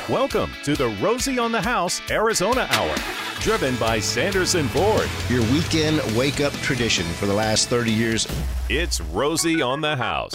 Welcome to the Rosie on the House Arizona Hour, driven by Sanderson Ford. Your weekend wake-up tradition for the last 30 years. It's Rosie on the House.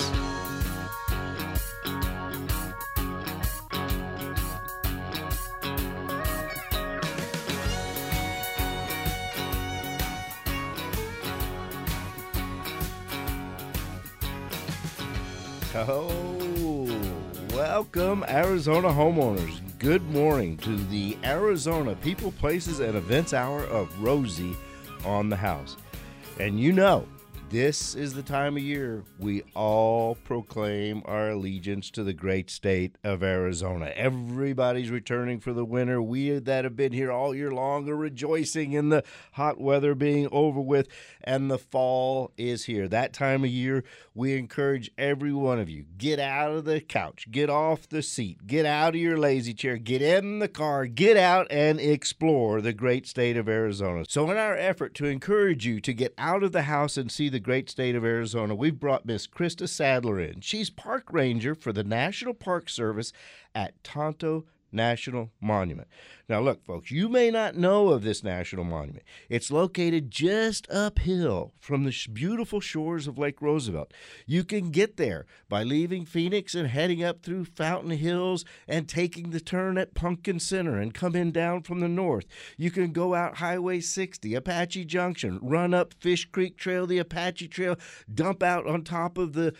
Oh, welcome, Arizona homeowners. Good morning to the Arizona People, Places, and Events Hour of Rosie on the House. And you know, this is the time of year we all proclaim our allegiance to the great state of Arizona. Everybody's returning for the winter. We that have been here all year long are rejoicing in the hot weather being over with, and the fall is here. That time of year, we encourage every one of you, get out of the couch, get off the seat, get out of your lazy chair, get in the car, get out and explore the great state of Arizona. So in our effort to encourage you to get out of the house and see the great state of Arizona, we've brought Miss Krista Sadler in. She's park ranger for the National Park Service at Tonto National Monument. Now look, folks, you may not know of this national monument. It's located just uphill from the beautiful shores of Lake Roosevelt. You can get there by leaving Phoenix and heading up through Fountain Hills and taking the turn at Pumpkin Center and come in down from the north. You can go out Highway 60, Apache Junction, run up Fish Creek Trail, the Apache Trail, dump out on top of the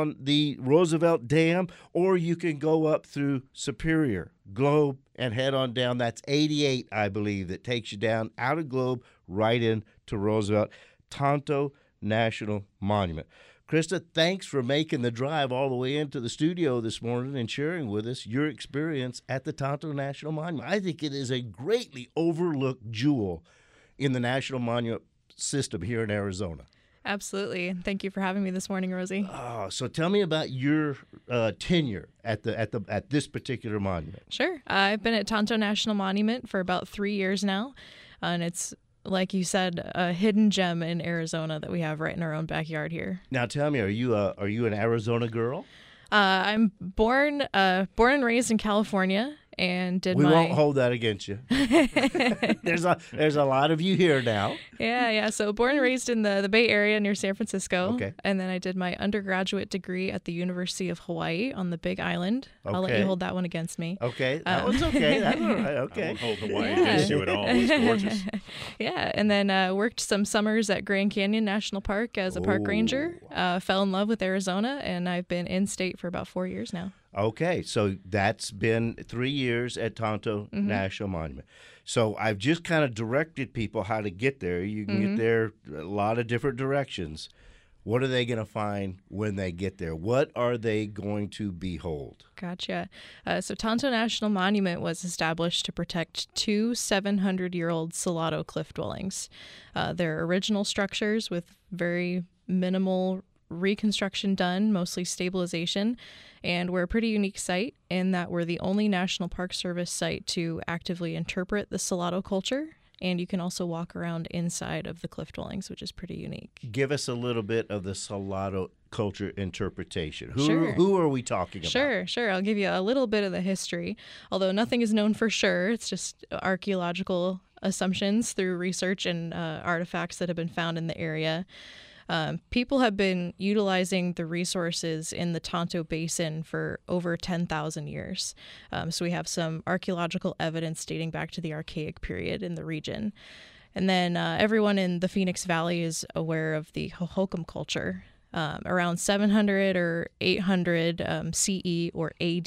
Roosevelt Dam, or you can go up through Superior, Globe, and head on down. That's 88, I believe, that takes you down out of Globe right into Roosevelt. Tonto National Monument. Krista, thanks for making the drive all the way into the studio this morning and sharing with us your experience at the Tonto National Monument. I think it is a greatly overlooked jewel in the National Monument system here in Arizona. Absolutely. Thank you for having me this morning, Rosie. So tell me about your tenure at this particular monument. Sure. I've been at Tonto National Monument for about 3 years now, and it's, like you said, a hidden gem in Arizona that we have right in our own backyard here. Now tell me, are you an Arizona girl? I'm born and raised in California. And we won't hold that against you. There's a lot of you here now. Yeah. So born and raised in the Bay Area near San Francisco. Okay. And then I did my undergraduate degree at the University of Hawaii on the Big Island. Okay. I'll let you hold that one against me. Okay. That one's okay. That's all right. Okay. I won't hold Hawaii against you at all. It's gorgeous. Yeah. And then worked some summers at Grand Canyon National Park as a park ranger. Fell in love with Arizona, and I've been in state for about 4 years now. Okay, so that's been 3 years at Tonto National Monument. So I've just kind of directed people how to get there. You can get there a lot of different directions. What are they going to find when they get there? What are they going to behold? Gotcha. So Tonto National Monument was established to protect two 700-year-old Salado cliff dwellings. They're original structures with very minimal reconstruction done, mostly stabilization, and we're a pretty unique site in that we're the only National Park Service site to actively interpret the Salado culture, and you can also walk around inside of the cliff dwellings, which is pretty unique. Give us a little bit of the Salado culture interpretation. Sure. Who are we talking about? Sure. I'll give you a little bit of the history, although nothing is known for sure. It's just archaeological assumptions through research and artifacts that have been found in the area. People have been utilizing the resources in the Tonto Basin for over 10,000 years. So we have some archaeological evidence dating back to the Archaic period in the region. And then everyone in the Phoenix Valley is aware of the Hohokam culture. Around 700 or 800 CE or AD,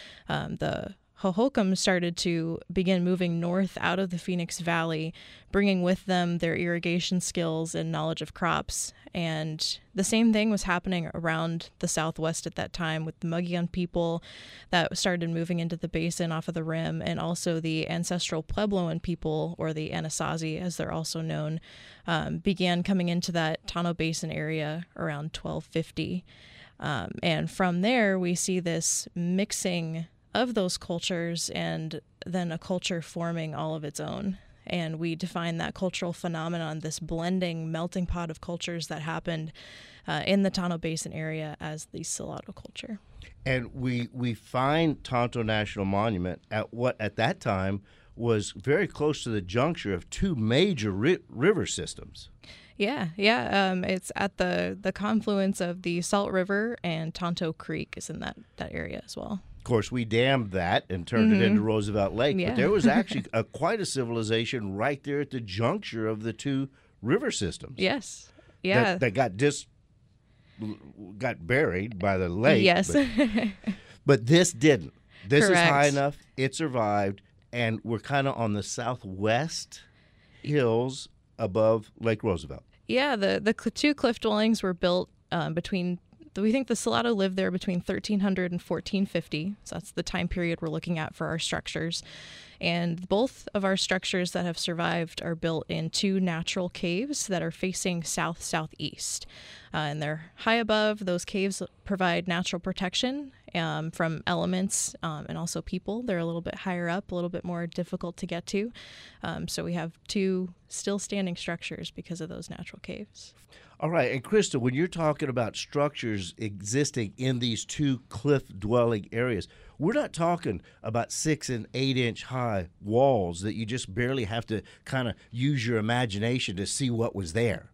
the Hohokam started to begin moving north out of the Phoenix Valley, bringing with them their irrigation skills and knowledge of crops. And the same thing was happening around the Southwest at that time with the Mogollon people that started moving into the basin off of the rim, and also the ancestral Puebloan people, or the Anasazi as they're also known, began coming into that Tonto Basin area around 1250. And from there, we see this mixing of those cultures and then a culture forming all of its own. And we define that cultural phenomenon, this blending, melting pot of cultures that happened in the Tonto Basin area, as the Salado culture. And we find Tonto National Monument at what at that time was very close to the juncture of two major river systems. Yeah. It's at the confluence of the Salt River, and Tonto Creek is in that area as well. Of course, we dammed that and turned it into Roosevelt Lake. Yeah. But there was actually quite a civilization right there at the juncture of the two river systems. Yes. Yeah. That got buried by the lake. Yes. But this didn't. This Correct. is high enough. It survived, and we're kind of on the southwest hills above Lake Roosevelt. Yeah, the two cliff dwellings were built between. We think the Salado lived there between 1300 and 1450. So that's the time period we're looking at for our structures. And both of our structures that have survived are built in two natural caves that are facing south-southeast. And they're high above. Those caves provide natural protection from elements and also people. They're a little bit higher up, a little bit more difficult to get to. So we have two still standing structures because of those natural caves. All right, and Krista, when you're talking about structures existing in these two cliff dwelling areas, we're not talking about 6 and 8 inch high walls that you just barely have to kind of use your imagination to see what was there.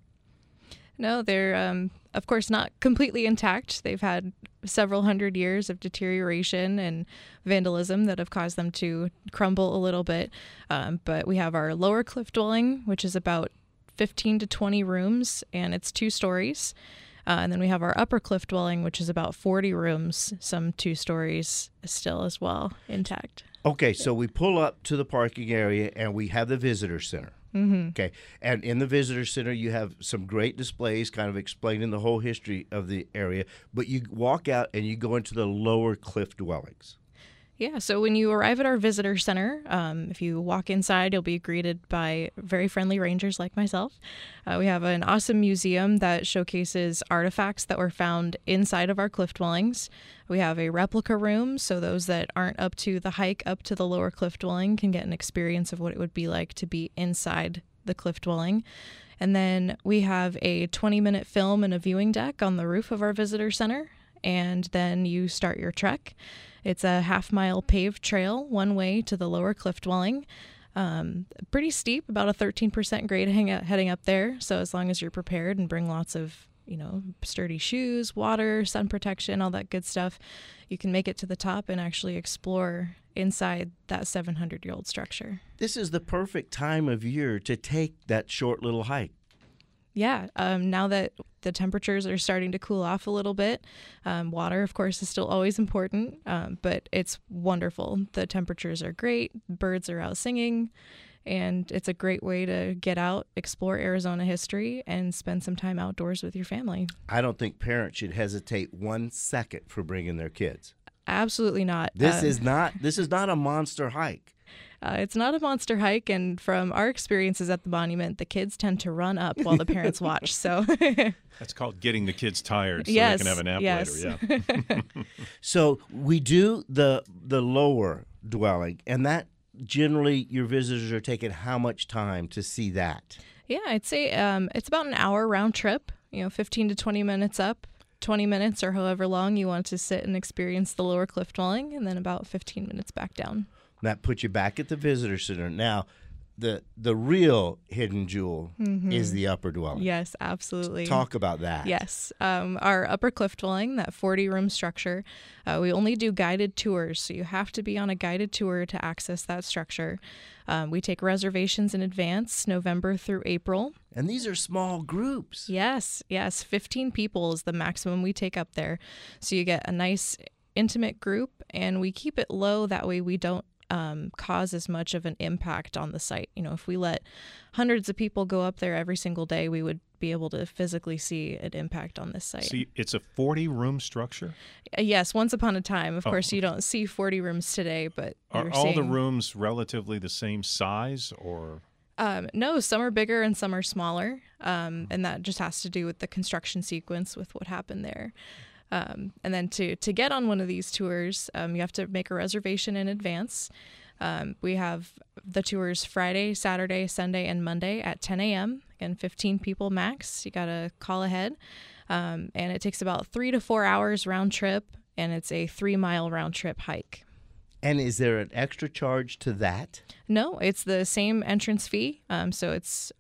No, they're, of course, not completely intact. They've had several hundred years of deterioration and vandalism that have caused them to crumble a little bit. But we have our lower cliff dwelling, which is about 15 to 20 rooms, and it's 2 stories. And then we have our upper cliff dwelling, which is about 40 rooms, some 2 stories still as well, intact. Okay, so we pull up to the parking area and we have the visitor center. Mm-hmm. Okay, and in the visitor center you have some great displays kind of explaining the whole history of the area, but you walk out and you go into the lower cliff dwellings. Yeah, so when you arrive at our visitor center, if you walk inside, you'll be greeted by very friendly rangers like myself. We have an awesome museum that showcases artifacts that were found inside of our cliff dwellings. We have a replica room, so those that aren't up to the hike up to the lower cliff dwelling can get an experience of what it would be like to be inside the cliff dwelling. And then we have a 20-minute film and a viewing deck on the roof of our visitor center. And then you start your trek. It's a half-mile paved trail one way to the lower cliff dwelling. Pretty steep, about a 13% grade heading up there. So as long as you're prepared and bring lots of, sturdy shoes, water, sun protection, all that good stuff, you can make it to the top and actually explore inside that 700-year-old structure. This is the perfect time of year to take that short little hike. Yeah, now that the temperatures are starting to cool off a little bit, water, of course, is still always important, but it's wonderful. The temperatures are great, birds are out singing, and it's a great way to get out, explore Arizona history, and spend some time outdoors with your family. I don't think parents should hesitate 1 second for bringing their kids. Absolutely not. This is not a monster hike. It's not a monster hike, and from our experiences at the monument, the kids tend to run up while the parents watch. So that's called getting the kids tired so yes, they can have a nap later. Yeah. So we do the lower dwelling, and that generally your visitors are taking how much time to see that? Yeah, I'd say it's about an hour round trip. 15 to 20 minutes up. 20 minutes or however long you want to sit and experience the lower cliff dwelling, and then about 15 minutes back down. That puts you back at the visitor center. Now, the real hidden jewel is the upper dwelling. Yes, absolutely. Talk about that. Yes. Our upper cliff dwelling, that 40-room structure, we only do guided tours, so you have to be on a guided tour to access that structure. We take reservations in advance, November through April. And these are small groups. Yes. 15 people is the maximum we take up there. So you get a nice intimate group, and we keep it low. That way we don't cause as much of an impact on the site. If we let hundreds of people go up there every single day, we would be able to physically see an impact on this site. See, it's a 40-room structure? Yes, once upon a time. Of course, you don't see 40 rooms today, but are all the rooms relatively the same size, or? No, some are bigger and some are smaller, and that just has to do with the construction sequence with what happened there. And then to get on one of these tours, you have to make a reservation in advance. We have the tours Friday, Saturday, Sunday, and Monday at 10 a.m. Again, 15 people max. You got to call ahead. And it takes about 3 to 4 hours round trip. and it's a 3-mile round trip hike. And is there an extra charge to that? No, it's the same entrance fee. So it's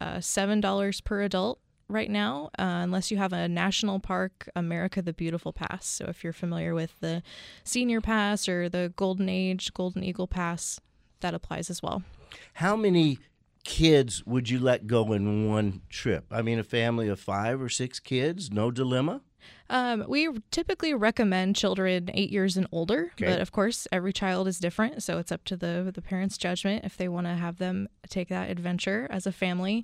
$7 per adult right now, unless you have a National Park America the Beautiful Pass. So if you're familiar with the Senior Pass or the Golden Age, Golden Eagle Pass, that applies as well. How many kids would you let go in one trip? I mean, a family of 5 or 6 kids, no dilemma? We typically recommend children 8 years and older, Okay. but of course, every child is different, so it's up to the parents' judgment if they want to have them take that adventure as a family.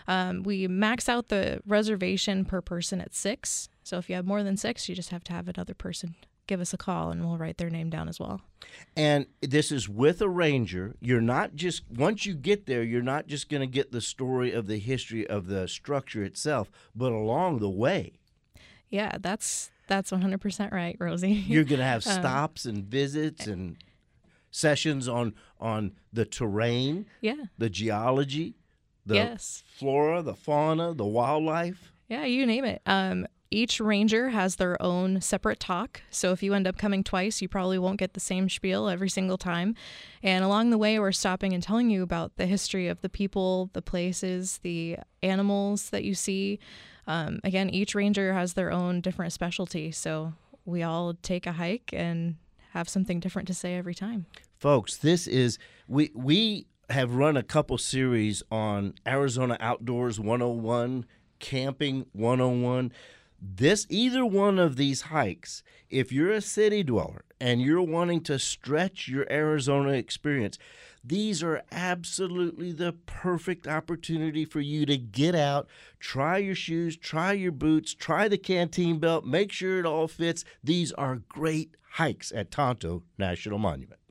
We max out the reservation per person at 6, so if you have more than 6, you just have to have another person give us a call, and we'll write their name down as well. And this is with a ranger. You're not just, once you get there, you're not just going to get the story of the history of the structure itself, but along the way, Yeah, that's 100% right, Rosie. you're going to have stops and visits and sessions on the terrain, Yeah. the geology, the Yes. flora, the fauna, the wildlife. Yeah, you name it. Each ranger has their own separate talk. So if you end up coming twice, you probably won't get the same spiel every single time. And along the way, we're stopping and telling you about the history of the people, the places, the animals that you see. Again, each ranger has their own different specialty. So we all take a hike and have something different to say every time. Folks, this is, we have run a couple series on Arizona Outdoors 101, Camping 101. Either one of these hikes, if you're a city dweller and you're wanting to stretch your Arizona experience, these are absolutely the perfect opportunity for you to get out, try your shoes, try your boots, try the canteen belt, make sure it all fits. These are great hikes at Tonto National Monument.